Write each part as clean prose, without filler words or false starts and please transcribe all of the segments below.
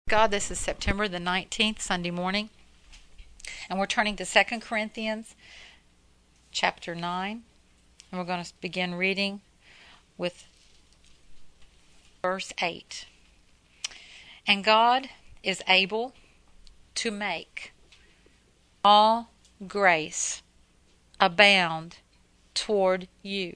God, this is September the 19th, Sunday morning, and we're turning to 2 Corinthians chapter 9, and we're going to begin reading with verse 8. And God is able to make all grace abound toward you,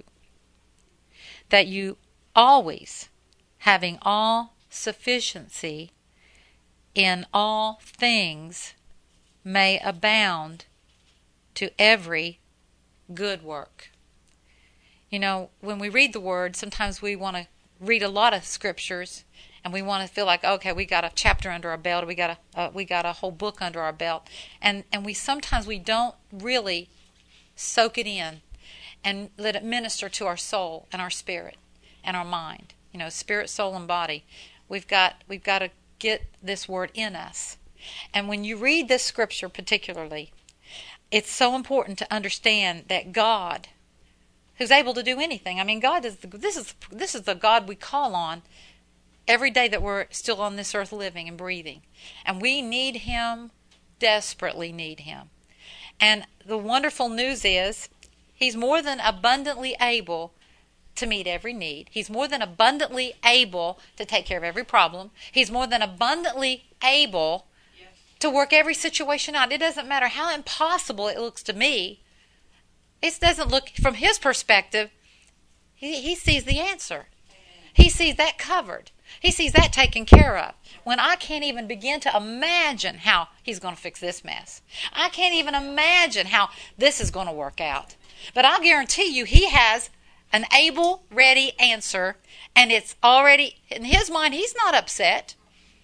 that you always, having all sufficiency in all things, may abound to every good work. You know, when we read the Word, sometimes we want to read a lot of scriptures, and we want to feel like, okay, we got a chapter under our belt, we got a whole book under our belt, and we sometimes we don't really soak it in and let it minister to our soul and our spirit and our mind. You know, spirit, soul, and body. We've got to get this word in us. And when you read this scripture particularly, it's so important to understand that God, who's able to do anything. I mean, God is this is the God we call on every day that we're still on this earth living and breathing. And we need Him, desperately need Him. And the wonderful news is He's more than abundantly able to meet every need. He's more than abundantly able to take care of every problem. He's more than abundantly able to work every situation out. It doesn't matter how impossible it looks to me. It doesn't look, from His perspective, He sees the answer. He sees that covered. He sees that taken care of. When I can't even begin to imagine how He's going to fix this mess. I can't even imagine how this is going to work out. But I'll guarantee you He has an able, ready answer, and it's already, in His mind, He's not upset.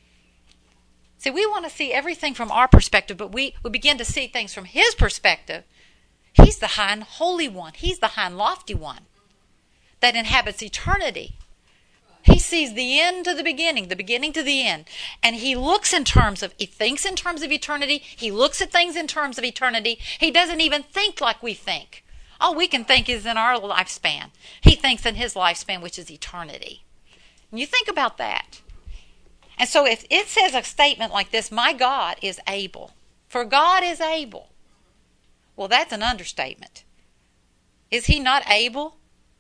See, we want to see everything from our perspective, but we begin to see things from His perspective. He's the high and holy one. He's the high and lofty one that inhabits eternity. He sees the end to the beginning to the end. And He looks in terms of, He thinks in terms of eternity. He looks at things in terms of eternity. He doesn't even think like we think. All we can think is in our lifespan. He thinks in His lifespan, which is eternity. And you think about that. And so if it says a statement like this, my God is able. For God is able. Well, that's an understatement. Is He not able?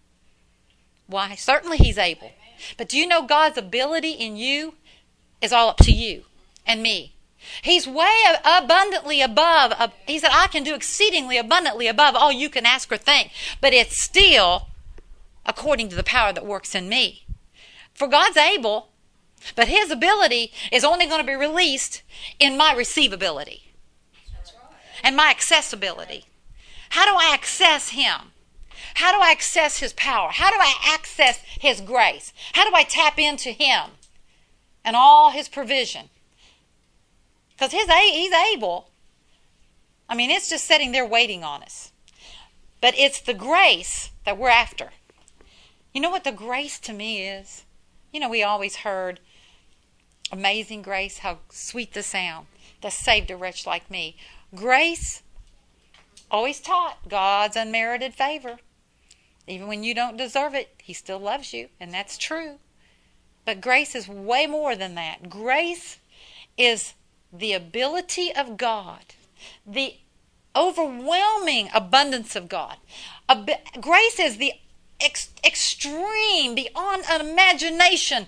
Why, certainly He's able. But do you know God's ability in you is all up to you and me? He's way abundantly above. He said, I can do exceedingly abundantly above all you can ask or think. But it's still according to the power that works in me. For God's able, but His ability is only going to be released in my receivability and my accessibility. How do I access Him? How do I access His power? How do I access His grace? How do I tap into Him and all His provision? Because He's able. I mean, it's just sitting there waiting on us. But it's the grace that we're after. You know what the grace to me is? You know, we always heard, amazing grace, how sweet the sound that saved a wretch like me. Grace always taught God's unmerited favor. Even when you don't deserve it, He still loves you, and that's true. But grace is way more than that. Grace is the ability of God, the overwhelming abundance of God. Grace is the extreme, beyond an imagination,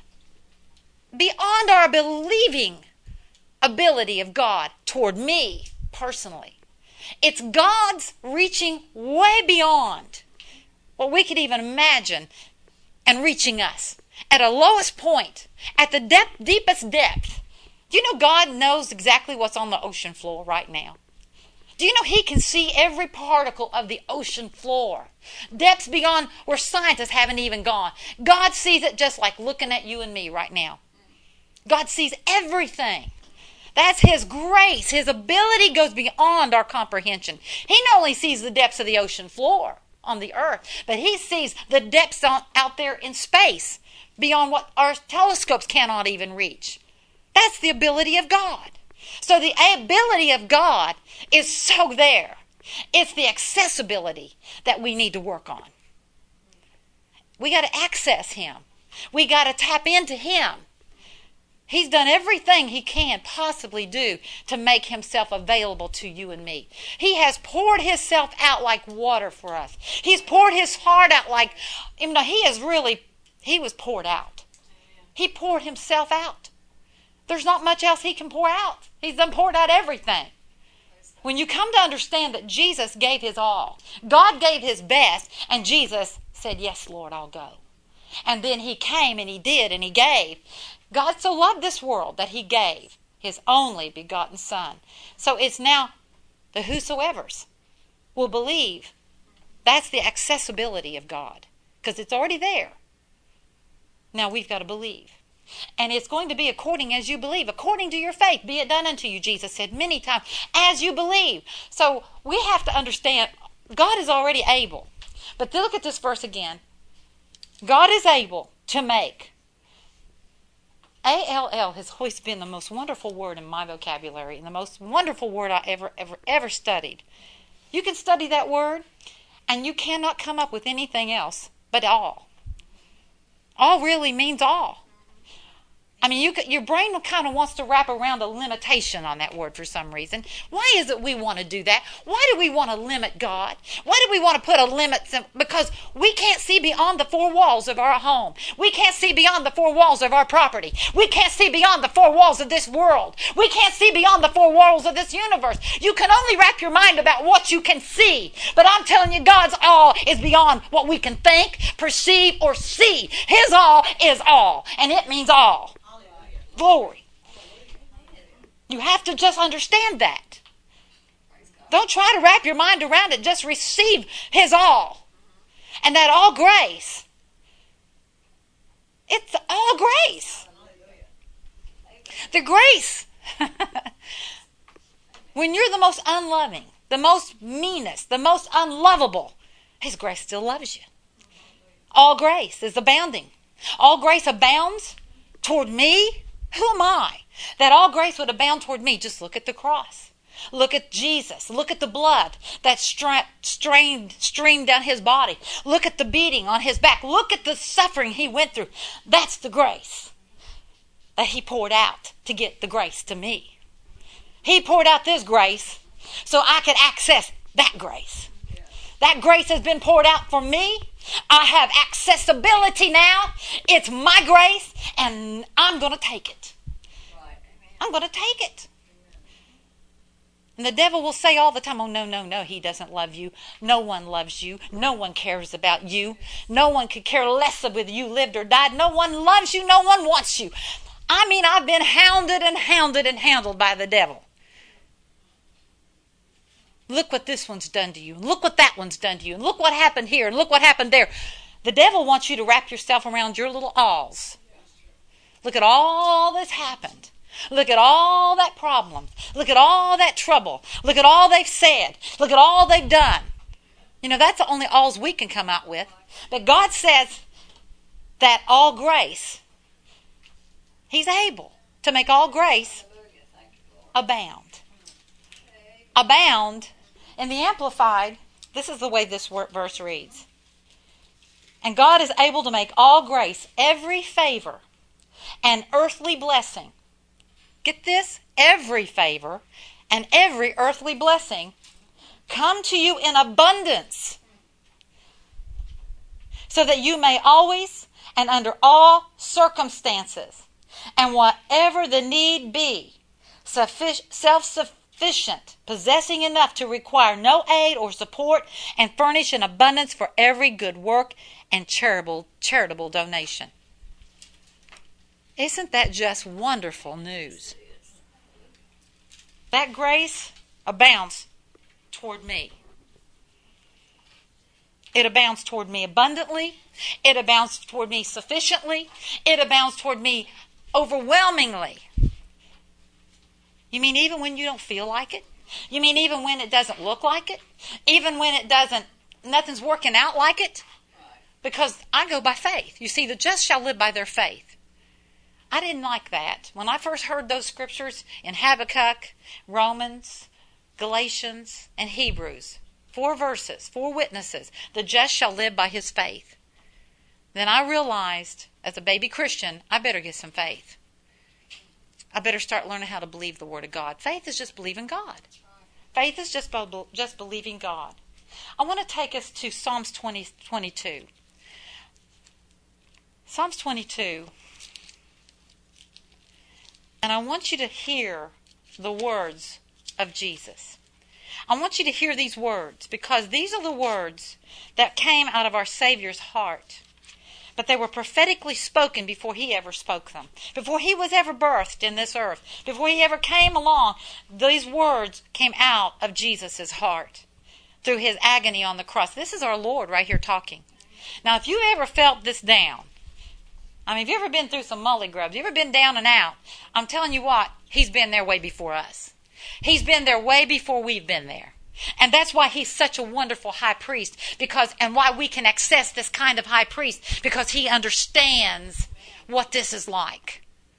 beyond our believing ability of God toward me personally. It's God's reaching way beyond what we could even imagine and reaching us at a lowest point, at the deepest depth. Do you know God knows exactly what's on the ocean floor right now? Do you know He can see every particle of the ocean floor? Depths beyond where scientists haven't even gone. God sees it just like looking at you and me right now. God sees everything. That's His grace. His ability goes beyond our comprehension. He not only sees the depths of the ocean floor on the earth, but He sees the depths out there in space beyond what our telescopes cannot even reach. That's the ability of God. So the ability of God is so there. It's the accessibility that we need to work on. We got to access Him. We got to tap into Him. He's done everything he can possibly do to make himself available to you and me. He has poured himself out like water for us. He's poured his heart out like, he was poured out. He poured himself out. There's not much else he can pour out. He's done poured out everything. When you come to understand that Jesus gave his all, God gave his best, and Jesus said, yes, Lord, I'll go. And then he came and he did and he gave. God so loved this world that he gave his only begotten Son. So it's now the whosoever's will believe. That's the accessibility of God, because it's already there. Now we've got to believe. And it's going to be according as you believe. According to your faith, be it done unto you, Jesus said many times, as you believe. So we have to understand God is already able. But look at this verse again. God is able to make. A-L-L has always been the most wonderful word in my vocabulary and the most wonderful word I ever studied. You can study that word and you cannot come up with anything else but all. All really means all. I mean, your brain kind of wants to wrap around a limitation on that word for some reason. Why is it we want to do that? Why do we want to limit God? Why do we want to put a limit? Because we can't see beyond the four walls of our home. We can't see beyond the four walls of our property. We can't see beyond the four walls of this world. We can't see beyond the four walls of this universe. You can only wrap your mind about what you can see. But I'm telling you, God's all is beyond what we can think, perceive, or see. His all is all, and it means all. Glory. You have to just understand that. Don't try to wrap your mind around it. Just receive his all. And that all grace. It's all grace. The grace. When you're the most unloving, the most meanest, the most unlovable, his grace still loves you. All grace is abounding. All grace abounds toward me. Who am I that all grace would abound toward me? Just look at the cross. Look at Jesus. Look at the blood that streamed down his body. Look at the beating on his back. Look at the suffering he went through. That's the grace that he poured out to get the grace to me. He poured out this grace so I could access that grace. That grace has been poured out for me. I have accessibility now. It's my grace, and I'm going to take it. I'm going to take it. And the devil will say all the time, oh, no, he doesn't love you. No one loves you. No one cares about you. No one could care less of whether you lived or died. No one loves you. No one wants you. I mean, I've been hounded and handled by the devil. Look what this one's done to you. Look what that one's done to you. And look what happened here. And look what happened there. The devil wants you to wrap yourself around your little alls. Look at all that's happened. Look at all that problem. Look at all that trouble. Look at all they've said. Look at all they've done. You know, that's the only alls we can come out with. But God says that all grace, he's able to make all grace abound. Abound. In the Amplified, this is the way this verse reads. And God is able to make all grace, every favor, and earthly blessing. Get this? Every favor and every earthly blessing come to you in abundance, so that you may always and under all circumstances, and whatever the need be, self-sufficient, possessing enough to require no aid or support, and furnish an abundance for every good work and charitable donation. Isn't that just wonderful news? That grace abounds toward me. It abounds toward me abundantly. It abounds toward me sufficiently. It abounds toward me overwhelmingly. You mean even when you don't feel like it? You mean even when it doesn't look like it? Even when nothing's working out like it? Because I go by faith. You see, the just shall live by their faith. I didn't like that. When I first heard those scriptures in Habakkuk, Romans, Galatians, and Hebrews, 4 verses, 4 witnesses, the just shall live by his faith. Then I realized, as a baby Christian, I better get some faith. I better start learning how to believe the Word of God. Faith is just believing God. Faith is just believing God. I want to take us to Psalms 22. Psalms 22. And I want you to hear the words of Jesus. I want you to hear these words because these are the words that came out of our Savior's heart. But they were prophetically spoken before He ever spoke them. Before He was ever birthed in this earth. Before He ever came along, these words came out of Jesus' heart through His agony on the cross. This is our Lord right here talking. Now, if you ever felt this down, have you ever been through some molly grubs? You ever been down and out? I'm telling you what, He's been there way before us. He's been there way before we've been there. And that's why He's such a wonderful high priest, and why we can access this kind of high priest, because He understands what this is like.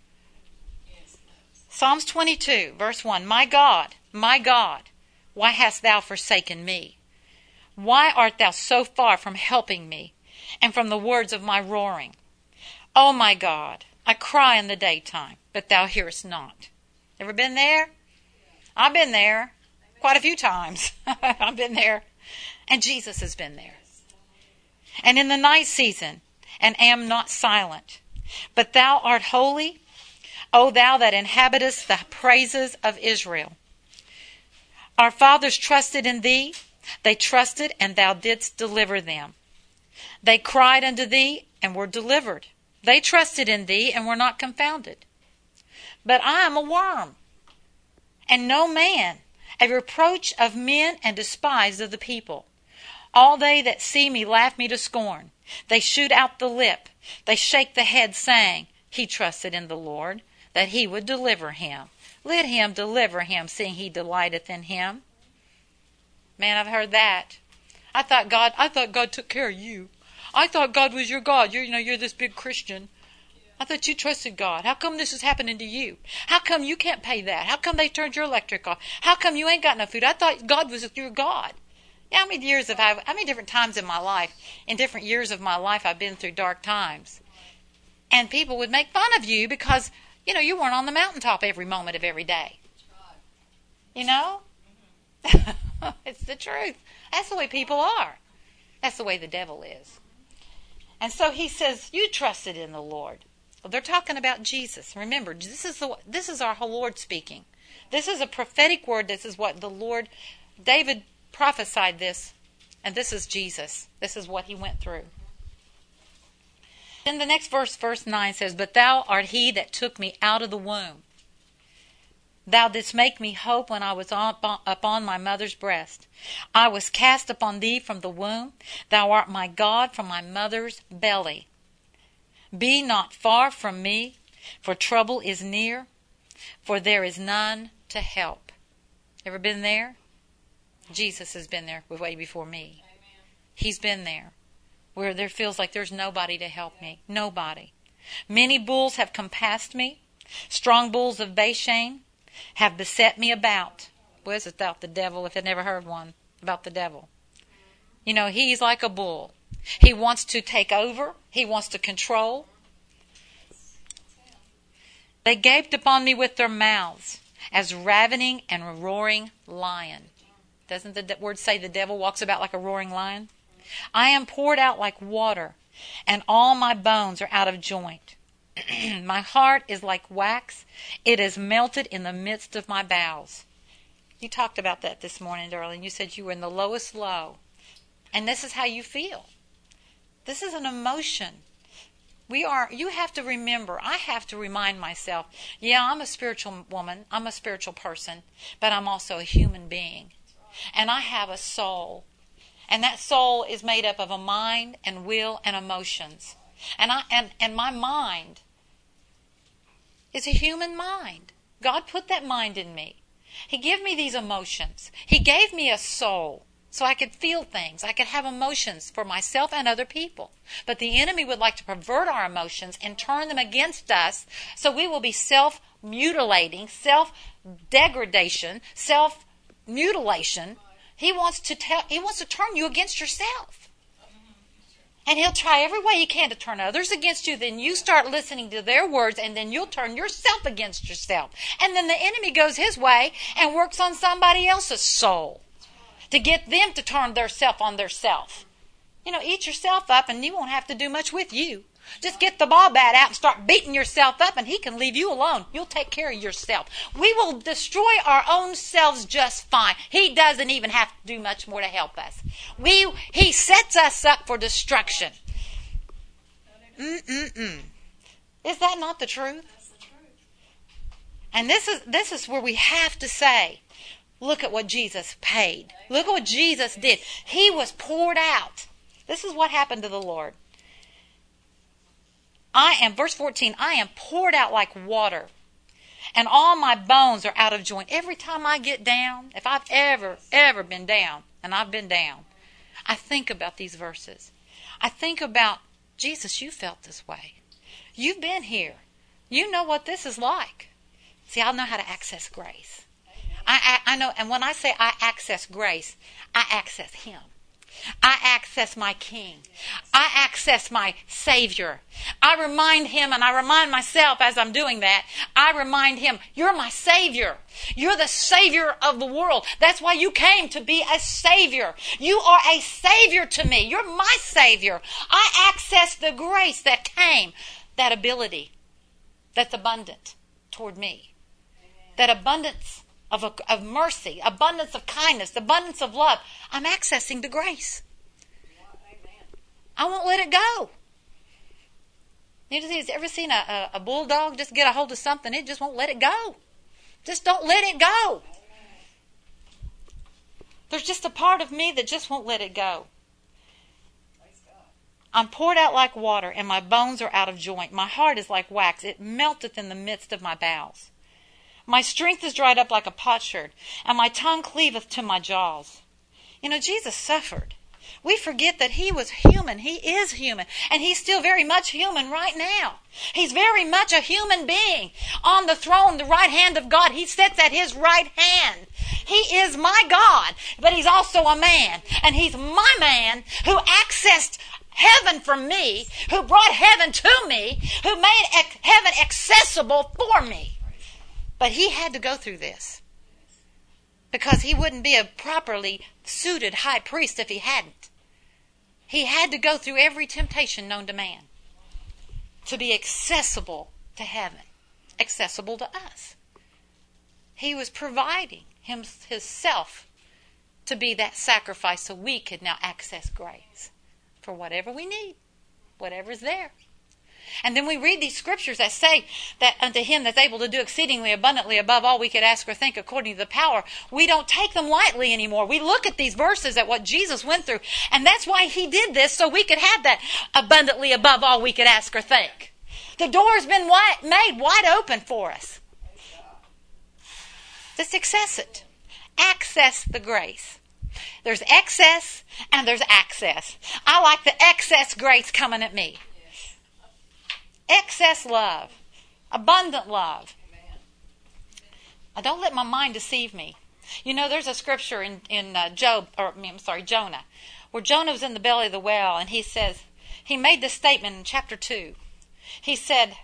Psalms 22, verse 1, my God, why hast thou forsaken me? Why art thou so far from helping me, and from the words of my roaring? O my God, I cry in the daytime, but thou hearest not. Ever been there? I've been there quite a few times. I've been there. And Jesus has been there. And in the night season, and am not silent. But thou art holy, O thou that inhabitest the praises of Israel. Our fathers trusted in thee. They trusted, and thou didst deliver them. They cried unto thee, and were delivered. They trusted in thee, and were not confounded. But I am a worm, and no man, a reproach of men, and despised of the people. All they that see me laugh me to scorn. They shoot out the lip. They shake the head, saying, He trusted in the Lord, that He would deliver him. Let Him deliver him, seeing He delighteth in him. Man, I've heard that. I thought God took care of you. I thought God was your God. You're this big Christian. I thought you trusted God. How come this is happening to you? How come you can't pay that? How come they turned your electric off? How come you ain't got no food? I thought God was your God. Yeah, how many different times in my life, in different years of my life, I've been through dark times. And people would make fun of you because, you weren't on the mountaintop every moment of every day. It's the truth. That's the way people are. That's the way the devil is. And so he says, you trusted in the Lord. Well, they're talking about Jesus. Remember, this is our Lord speaking. This is a prophetic word. This is what the Lord, David prophesied this, and this is Jesus. This is what he went through. In the next verse 9 says, But thou art he that took me out of the womb. Thou didst make me hope when I was upon my mother's breast. I was cast upon thee from the womb. Thou art my God from my mother's belly. Be not far from me, for trouble is near, for there is none to help. Ever been there? Jesus has been there way before me. Amen. He's been there, where there feels like there's nobody to help me. Nobody. Many bulls have compassed me. Strong bulls of Bashan have beset me about. What is it about the devil, if you've never heard one about the devil? He's like a bull. He wants to take over. He wants to control. They gaped upon me with their mouths, as ravening and roaring lion. Doesn't the word say the devil walks about like a roaring lion? I am poured out like water, and all my bones are out of joint. My heart is like wax. It is melted in the midst of my bowels. You talked about that this morning, darling. You said you were in the lowest low. And this is how you feel. This is an emotion. You have to remember, I have to remind myself, yeah, I'm a spiritual woman, I'm a spiritual person, but I'm also a human being. And I have a soul. And that soul is made up of a mind and will and emotions. And my mind is a human mind. God put that mind in me. He gave me these emotions. He gave me a soul so I could feel things. I could have emotions for myself and other people. But the enemy would like to pervert our emotions and turn them against us so we will be self-mutilating, self-degradation, self-mutilation. He wants to turn you against yourself. And he'll try every way he can to turn others against you. Then you start listening to their words, and then you'll turn yourself against yourself. And then the enemy goes his way and works on somebody else's soul to get them to turn their self on their self. Eat yourself up, and he won't have to do much with you. Just get the ball bat out and start beating yourself up, and he can leave you alone. You'll take care of yourself. We will destroy our own selves just fine. He doesn't even have to do much more to help us. He sets us up for destruction. Is that not the truth? And this is where we have to say, look at what Jesus paid. Look at what Jesus did. He was poured out. This is what happened to the Lord. Verse 14, I am poured out like water, and all my bones are out of joint. Every time I get down, if I've ever been down, and I've been down, I think about these verses. I think about, Jesus, you felt this way. You've been here. You know what this is like. See, I know how to access grace. I know, and when I say I access grace, I access Him. I access my King. I access my Savior. I remind Him, and I remind myself as I'm doing that, I remind Him, you're my Savior. You're the Savior of the world. That's why you came, to be a Savior. You are a Savior to me. You're my Savior. I access the grace that came, that ability that's abundant toward me. That abundance of mercy, abundance of kindness, abundance of love. I'm accessing the grace. I won't let it go. You ever seen a bulldog just get a hold of something? It just won't let it go. Just don't let it go. There's just a part of me that just won't let it go. I'm poured out like water, and my bones are out of joint. My heart is like wax. It melteth in the midst of my bowels. My strength is dried up like a potsherd, and my tongue cleaveth to my jaws. Jesus suffered. We forget that He was human. He is human. And He's still very much human right now. He's very much a human being. On the throne, the right hand of God, He sits at His right hand. He is my God, but He's also a man. And He's my man who accessed heaven for me, who brought heaven to me, who made heaven accessible for me. But He had to go through this, because He wouldn't be a properly suited high priest if He hadn't. He had to go through every temptation known to man to be accessible to heaven, accessible to us. He was providing Himself to be that sacrifice so we could now access grace for whatever we need, whatever's there. And then we read these scriptures that say that unto Him that's able to do exceedingly abundantly above all we could ask or think according to the power. We don't take them lightly anymore. We look at these verses at what Jesus went through. And that's why He did this, so we could have that abundantly above all we could ask or think. The door's been made wide open for us. Just access it. Access the grace. There's excess and there's access. I like the excess grace coming at me. Excess love, abundant love. I don't let my mind deceive me. There's a scripture in Jonah, where Jonah was in the belly of the whale, and he made this statement in chapter 2. He said,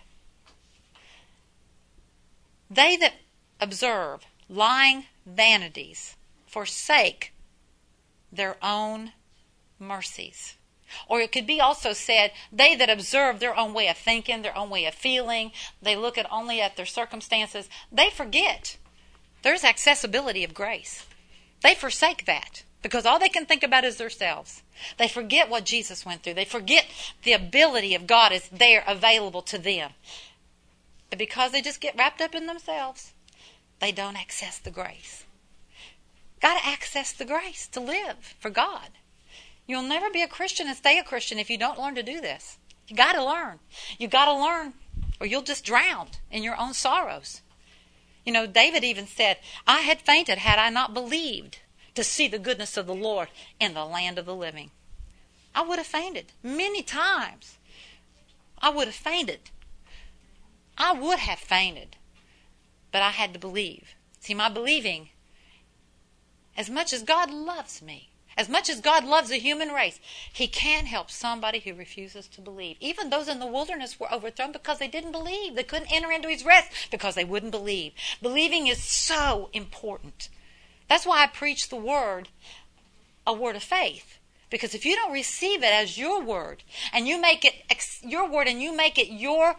they that observe lying vanities forsake their own mercies. Or it could be also said, they that observe their own way of thinking, their own way of feeling, they look only at their circumstances, they forget there's accessibility of grace. They forsake that because all they can think about is themselves. They forget what Jesus went through. They forget the ability of God is there available to them. But because they just get wrapped up in themselves, they don't access the grace. Got to access the grace to live for God. You'll never be a Christian and stay a Christian if you don't learn to do this. You got to learn. You got to learn, or you'll just drown in your own sorrows. David even said, I had fainted had I not believed to see the goodness of the Lord in the land of the living. I would have fainted many times. I would have fainted. I would have fainted. But I had to believe. See, my believing, as much as God loves me, As much as God loves the human race, he can't help somebody who refuses to believe. Even those in the wilderness were overthrown because they didn't believe. They couldn't enter into his rest because they wouldn't believe. Believing is so important. That's why I preach the word, a word of faith. Because if you don't receive it as your word, and you make it your word, and you make it your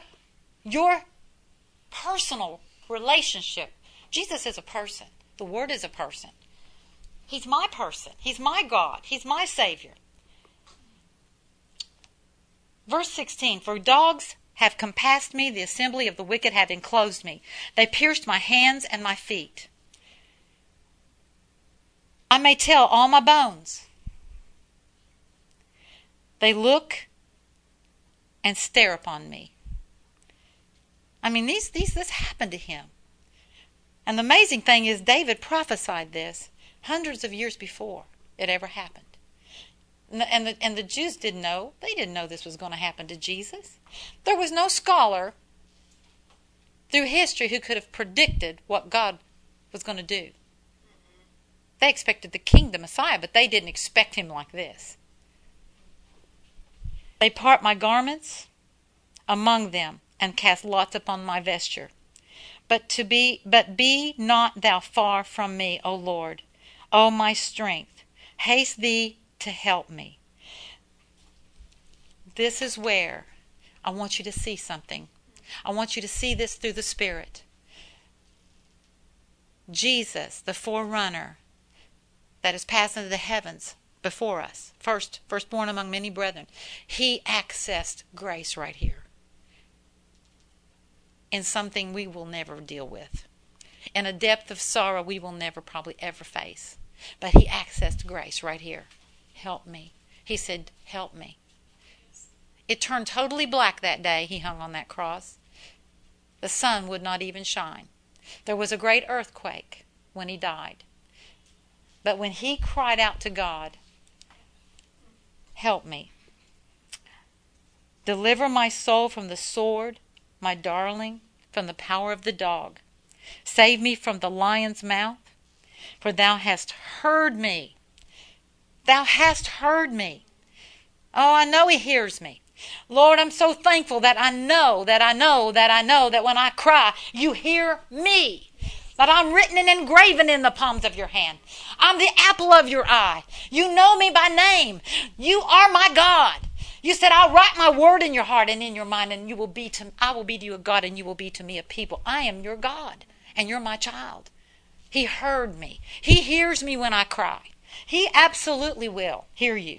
personal relationship. Jesus is a person. The word is a person. He's my person. He's my God. He's my Savior. Verse 16, for dogs have compassed me, the assembly of the wicked have enclosed me. They pierced my hands and my feet. I may tell all my bones. They look and stare upon me. I mean, this happened to him. And the amazing thing is David prophesied this hundreds of years before it ever happened. And the Jews didn't know. They didn't know this was going to happen to Jesus. There was no scholar through history who could have predicted what God was going to do. They expected the king, the Messiah, but they didn't expect him like this. They part my garments among them and cast lots upon my vesture. But be not thou far from me, O Lord, O my strength. Haste thee to help me. This is where I want you to see something. I want you to see this through the Spirit. Jesus, the forerunner that is passed into the heavens before us, firstborn among many brethren, he accessed grace right here in something we will never deal with, in a depth of sorrow we will never probably ever face. But he accessed grace right here. Help me. He said, help me. It turned totally black that day he hung on that cross. The sun would not even shine. There was a great earthquake when he died. But when he cried out to God, help me. Deliver my soul from the sword, my darling, from the power of the dog. Save me from the lion's mouth, for thou hast heard me. Thou hast heard me. Oh, I know he hears me. Lord, I'm so thankful that I know that when I cry, you hear me. That I'm written and engraven in the palms of your hand. I'm the apple of your eye. You know me by name. You are my God. You said, I'll write my word in your heart and in your mind, and I will be to you a God, and you will be to me a people. I am your God, and you're my child. He heard me. He hears me when I cry. He absolutely will hear you.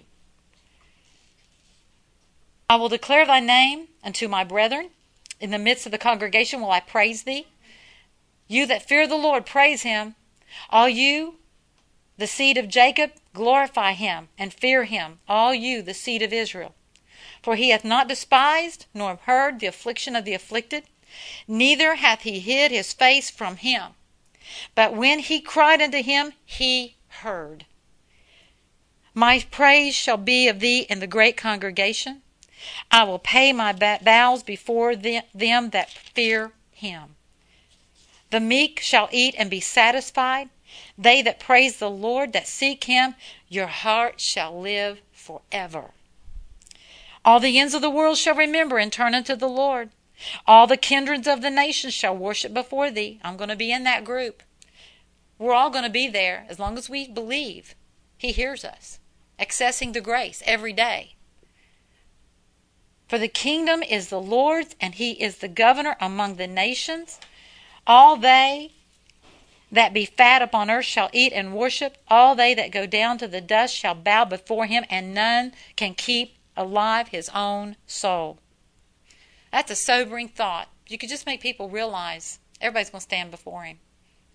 I will declare thy name unto my brethren. In the midst of the congregation will I praise thee. You that fear the Lord, praise him. All you, the seed of Jacob, glorify him and fear him. All you, the seed of Israel. For he hath not despised nor heard the affliction of the afflicted, neither hath he hid his face from him. But when he cried unto him, he heard. My praise shall be of thee in the great congregation. I will pay my vows before them that fear him. The meek shall eat and be satisfied. They that praise the Lord, that seek him, your heart shall live forever. All the ends of the world shall remember and turn unto the Lord. All the kindreds of the nations shall worship before thee. I'm going to be in that group. We're all going to be there as long as we believe. He hears us, accessing the grace every day. For the kingdom is the Lord's, and he is the governor among the nations. All they that be fat upon earth shall eat and worship. All they that go down to the dust shall bow before him, and none can keep alive his own soul. That's a sobering thought. You could just make people realize everybody's going to stand before him.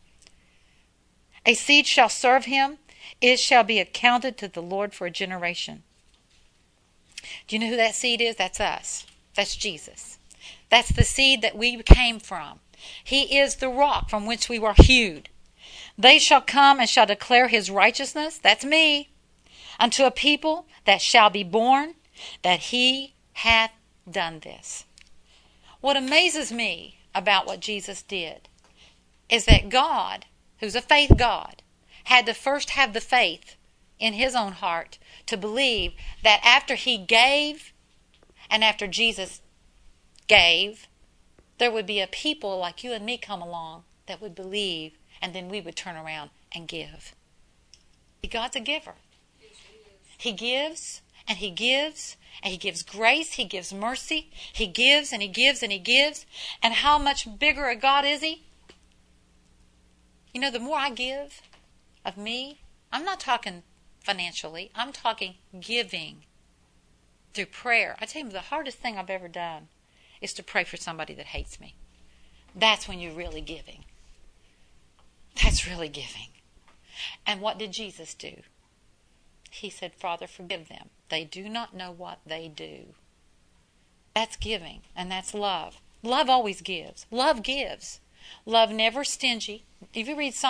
A seed shall serve him. It shall be accounted to the Lord for a generation. Do you know who that seed is? That's us. That's Jesus. That's the seed that we came from. He is the rock from which we were hewed. They shall come and shall declare his righteousness. That's me. Unto a people that shall be born, that he hath done this. What amazes me about what Jesus did is that God, who's a faith God, had to first have the faith in his own heart to believe that after he gave and after Jesus gave, there would be a people like you and me come along that would believe, and then we would turn around and give. God's a giver. He gives and he gives and he gives grace, he gives mercy, he gives and he gives and he gives. And how much bigger a God is he? You know, the more I give of me, I'm not talking financially, I'm talking giving through prayer. I tell you, the hardest thing I've ever done is to pray for somebody that hates me. That's when you're really giving. That's really giving. And what did Jesus do? He said, Father, forgive them. They do not know what they do. That's giving, and that's love. Love always gives. Love gives. Love never stingy. If you read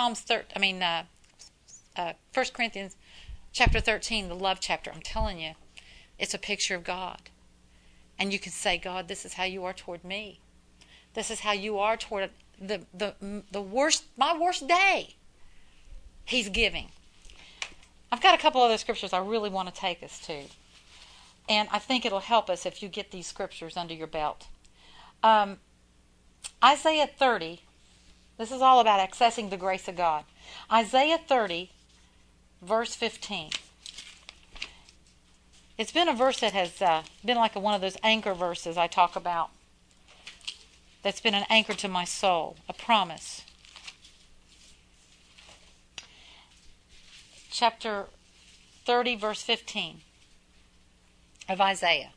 1 Corinthians chapter 13, the love chapter, I'm telling you, it's a picture of God. And you can say, God, this is how you are toward me. This is how you are toward my worst day. He's giving. I've got a couple other scriptures I really want to take us to. And I think it'll help us if you get these scriptures under your belt. Isaiah 30. This is all about accessing the grace of God. Isaiah 30, verse 15. It's been a verse that has been like one of those anchor verses I talk about. That's been an anchor to my soul, a promise. Chapter 30, verse 15 of Isaiah.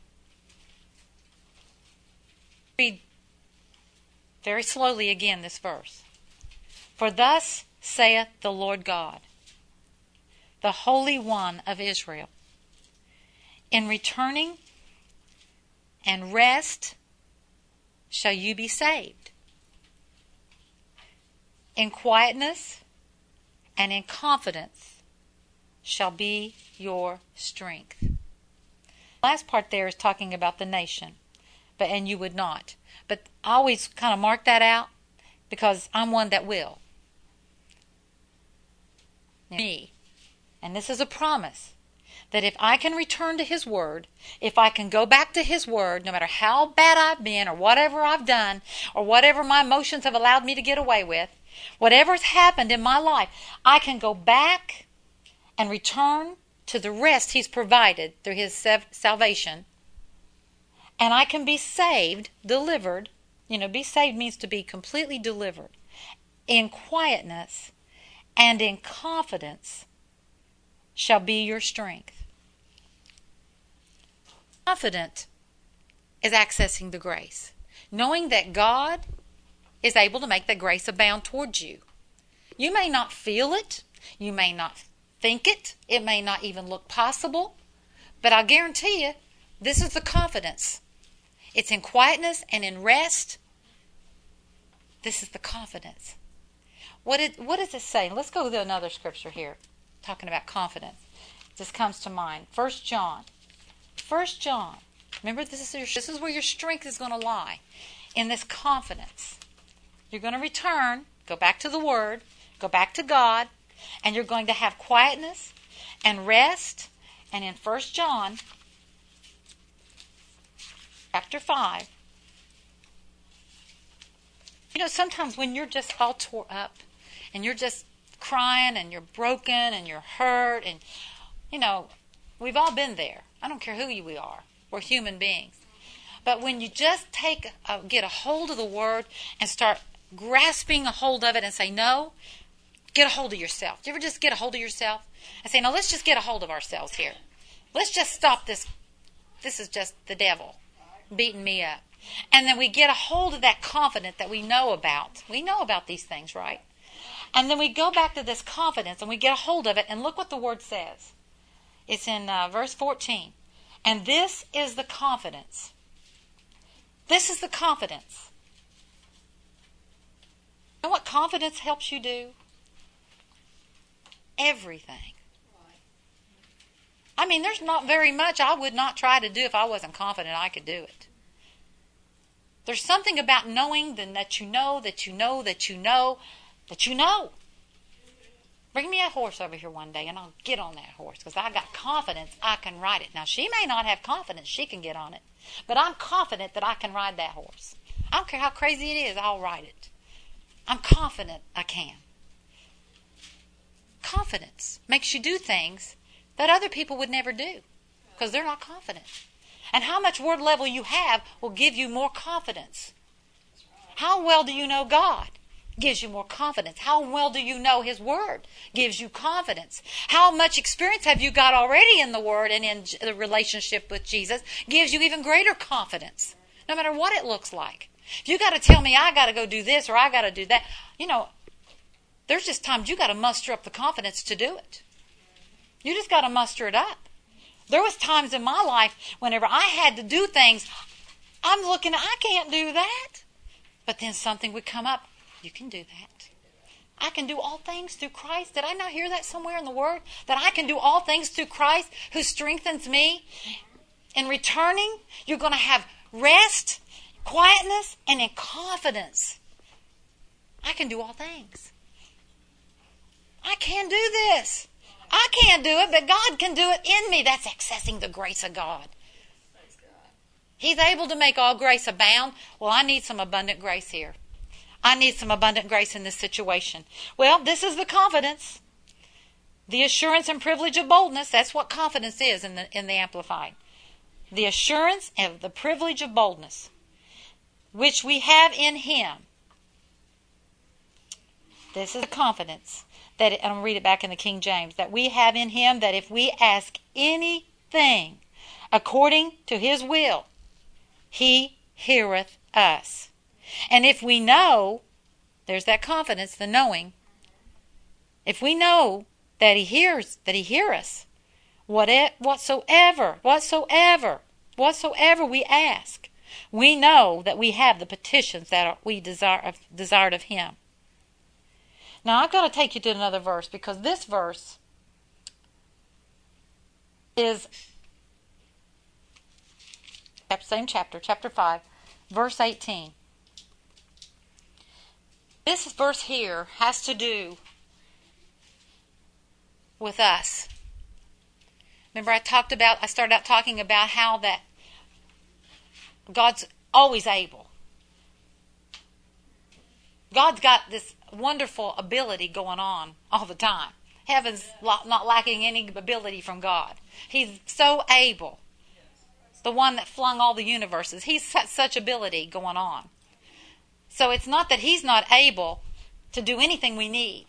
Read very slowly again this verse. For thus saith the Lord God, the Holy One of Israel, in returning and rest shall you be saved. In quietness and in confidence shall be your strength. The last part there is talking about the nation, and you would not. But I always kind of mark that out because I'm one that will. Me. And this is a promise that if I can return to His Word, if I can go back to His Word, no matter how bad I've been or whatever I've done or whatever my emotions have allowed me to get away with, whatever's happened in my life, I can go back and return to the rest He's provided through His salvation. And I can be saved, delivered. You know, be saved means to be completely delivered in quietness and in confidence shall be your strength. Confident is accessing the grace, knowing that God is able to make that grace abound towards you. You may not feel it, you may not think it, it may not even look possible, but I guarantee you, this is the confidence. It's in quietness and in rest. This is the confidence. What does it say? Let's go to another scripture here, talking about confidence. This comes to mind. 1 John. 1 John. Remember, this is where your strength is going to lie, in this confidence. You're going to return, go back to the Word, go back to God, and you're going to have quietness and rest. And in 1 John chapter 5, you know, sometimes when you're just all tore up and you're just crying and you're broken and you're hurt, and, you know, we've all been there. I don't care who we are. We're human beings. But when you just get a hold of the Word and start grasping a hold of it and say, no, get a hold of yourself. Do you ever just get a hold of yourself and say, no, let's just get a hold of ourselves here. Let's just stop this. This is just the devil beating me up. And then we get a hold of that confidence that we know about. We know about these things, right? And then we go back to this confidence and we get a hold of it, and look what the Word says. It's in verse 14. And this is the confidence. This is the confidence. You know what confidence helps you do? Everything. I mean, there's not very much I would not try to do if I wasn't confident I could do it. There's something about knowing that you know, that you know, that you know, that you know. Bring me a horse over here one day and I'll get on that horse because I got confidence I can ride it. Now, she may not have confidence she can get on it, but I'm confident that I can ride that horse. I don't care how crazy it is, I'll ride it. I'm confident I can. Confidence makes you do things that other people would never do because they're not confident. And how much word level you have will give you more confidence. How well do you know God? Gives you more confidence. How well do you know His Word? Gives you confidence. How much experience have you got already in the Word and in the relationship with Jesus? Gives you even greater confidence, no matter what it looks like. If you got to tell me I got to go do this or I got to do that, there's just times you got to muster up the confidence to do it. You just got to muster it up. There was times in my life whenever I had to do things, I'm looking, I can't do that. But then something would come up. You can do that. I can do all things through Christ. Did I not hear that somewhere in the Word? That I can do all things through Christ who strengthens me. In returning, you're going to have rest, quietness, and in confidence. I can do all things. I can do this. I can't do it, but God can do it in me. That's accessing the grace of God. He's able to make all grace abound. Well, I need some abundant grace here. I need some abundant grace in this situation. Well, this is the confidence. The assurance and privilege of boldness. That's what confidence is in the Amplified. The assurance and the privilege of boldness, which we have in Him. This is the confidence that, and I'm going to read it back in the King James, that we have in Him, that if we ask anything according to His will, He heareth us. And if we know, there's that confidence, the knowing. If we know that He hears us, whatsoever we ask, we know that we have the petitions that we desired of Him. Now I've got to take you to another verse because this verse is same chapter 5, verse 18. This verse here has to do with us. Remember I started out talking about how that God's always able. God's got this wonderful ability going on all the time. Heaven's not lacking any ability from God. He's so able. The one that flung all the universes. He's got such ability going on. So it's not that He's not able to do anything we need.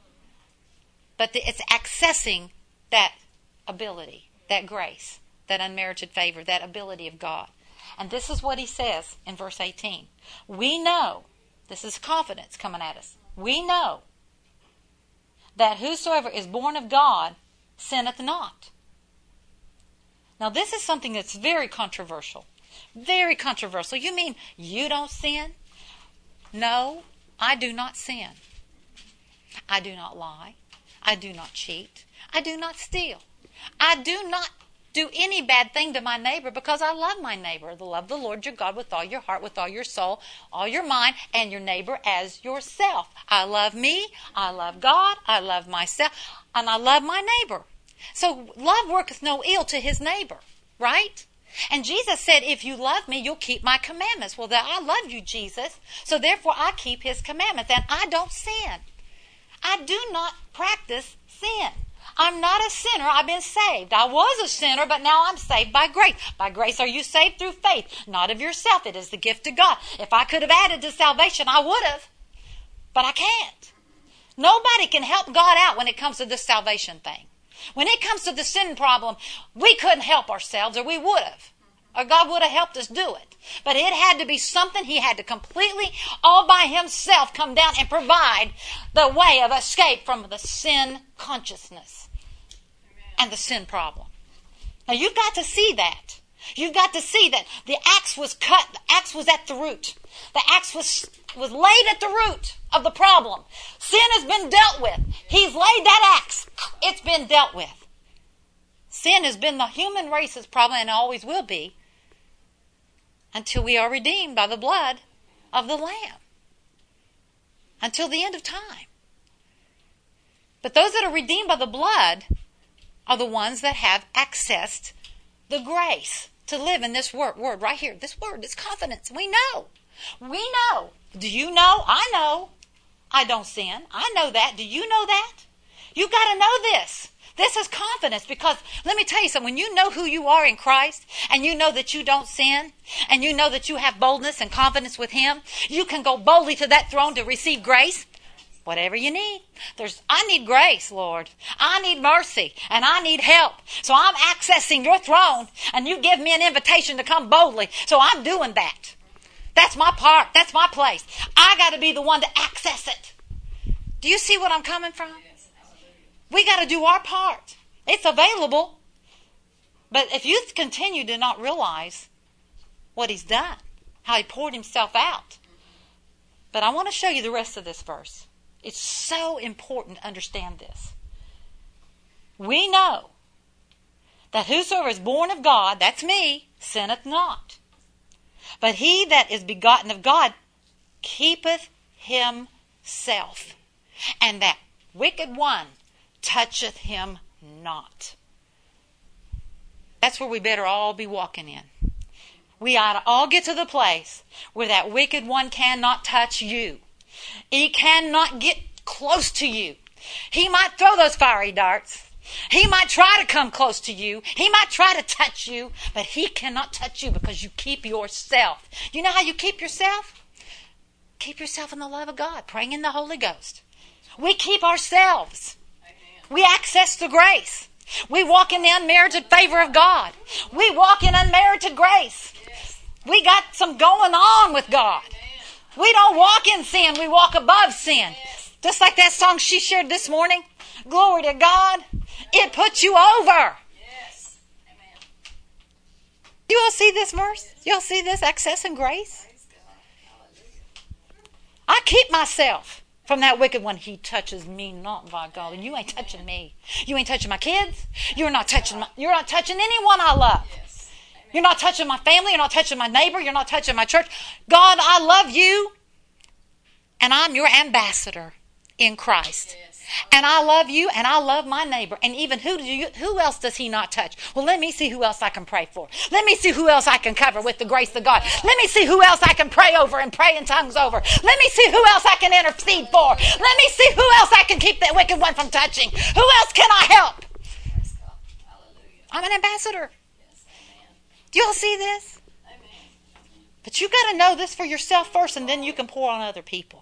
But it's accessing that ability, that grace, that unmerited favor, that ability of God. And this is what He says in verse 18. We know, this is confidence coming at us. We know that whosoever is born of God sinneth not. Now this is something that's very controversial. Very controversial. You mean you don't sin? No, I do not sin. I do not lie. I do not cheat. I do not steal. I do not do any bad thing to my neighbor because I love my neighbor. Love the Lord your God with all your heart, with all your soul, all your mind, and your neighbor as yourself. I love me. I love God. I love myself. And I love my neighbor. So love worketh no ill to his neighbor, right? And Jesus said, if you love me, you'll keep my commandments. Well, I love you, Jesus. So therefore I keep His commandments. And I don't sin. I do not practice sin. I'm not a sinner. I've been saved. I was a sinner, but now I'm saved by grace. By grace are you saved through faith, not of yourself. It is the gift of God. If I could have added to salvation, I would have. But I can't. Nobody can help God out when it comes to this salvation thing. When it comes to the sin problem, we couldn't help ourselves, or we would have. Or God would have helped us do it. But it had to be something He had to completely, all by Himself, come down and provide the way of escape from the sin consciousness and the sin problem. Now you've got to see that. You've got to see that the axe was cut. The axe was at the root. The axe was laid at the root of the problem. Sin has been dealt with. He's laid that axe. It's been dealt with. Sin has been the human race's problem and always will be until we are redeemed by the blood of the Lamb. Until the end of time. But those that are redeemed by the blood are the ones that have accessed the grace to live in this word right here. This word, this confidence. We know. We know. Do you know? I know. I don't sin. I know that. Do you know that? You've got to know this. This is confidence, because let me tell you something. When you know who you are in Christ, and you know that you don't sin, and you know that you have boldness and confidence with Him, you can go boldly to that throne to receive grace. Whatever you need. I need grace, Lord. I need mercy, and I need help. So I'm accessing your throne, and you give me an invitation to come boldly. So I'm doing that. That's my part. That's my place. I got to be the one to access it. Do you see what I'm coming from? We got to do our part. It's available. But if you continue to not realize what He's done, how He poured Himself out. But I want to show you the rest of this verse. It's so important to understand this. We know that whosoever is born of God, that's me, sinneth not. But he that is begotten of God keepeth himself, and that wicked one toucheth him not. That's where we better all be walking in. We ought to all get to the place where that wicked one cannot touch you. He cannot get close to you. He might throw those fiery darts. He might try to come close to you. He might try to touch you, but he cannot touch you because you keep yourself. You know how you keep yourself? Keep yourself in the love of God, praying in the Holy Ghost. We keep ourselves. We access the grace. We walk in the unmerited favor of God. We walk in unmerited grace. We got some going on with God. We don't walk in sin. We walk above sin. Just like that song she shared this morning. Glory to God. It puts you over. You all see this verse? You all see this access and grace? I keep myself from that wicked one. He touches me not, by God. And you ain't touching me. You ain't touching my kids. You're not touching anyone I love. You're not touching my family. You're not touching my neighbor. You're not touching my church. God, I love you. And I'm your ambassador in Christ. And I love you, and I love my neighbor. And even who else does he not touch? Well, let me see who else I can pray for. Let me see who else I can cover with the grace of God. Let me see who else I can pray over and pray in tongues over. Let me see who else I can intercede for. Let me see who else I can keep that wicked one from touching. Who else can I help? I'm an ambassador. Do you all see this? But you got to know this for yourself first, and then you can pour on other people.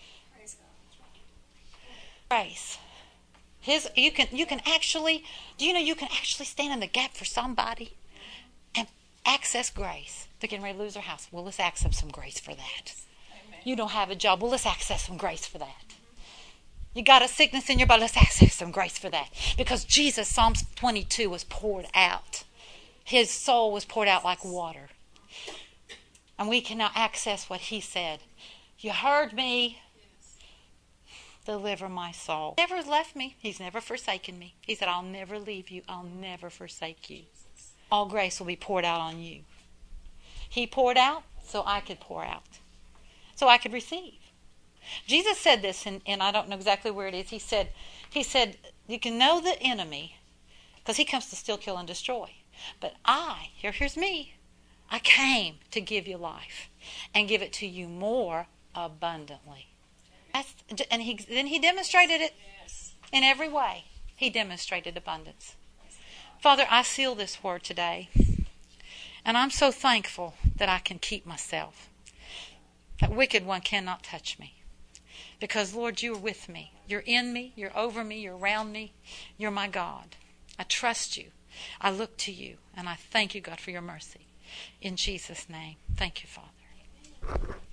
Grace. You can actually stand in the gap for somebody and access grace. They're getting ready to lose their house. Well, let's access some grace for that. Amen. You don't have a job. Well, let's access some grace for that. You got a sickness in your body. Let's access some grace for that. Because Jesus, Psalms 22, was poured out. His soul was poured out like water. And we can now access what he said. You heard me. Deliver my soul. He never left me. He's never forsaken me. He said, I'll never leave you. I'll never forsake you. All grace will be poured out on you. He poured out so I could pour out. So I could receive. Jesus said this, and I don't know exactly where it is. He said, you can know the enemy because he comes to steal, kill, and destroy. But here's me. I came to give you life and give it to you more abundantly. And he demonstrated it in every way. He demonstrated abundance. Father, I seal this word today. And I'm so thankful that I can keep myself. That wicked one cannot touch me. Because, Lord, you're with me. You're in me. You're over me. You're around me. You're my God. I trust you. I look to you. And I thank you, God, for your mercy. In Jesus' name. Thank you, Father.